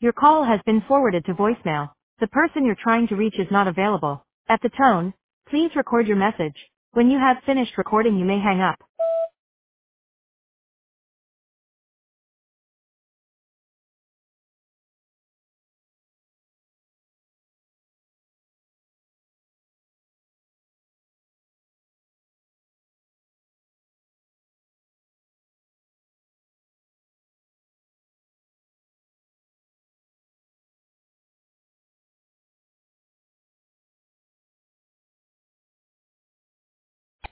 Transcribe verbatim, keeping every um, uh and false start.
Your call has been forwarded to voicemail. The person you're trying to reach is not available. At the tone, please record your message. When you have finished recording, you may hang up.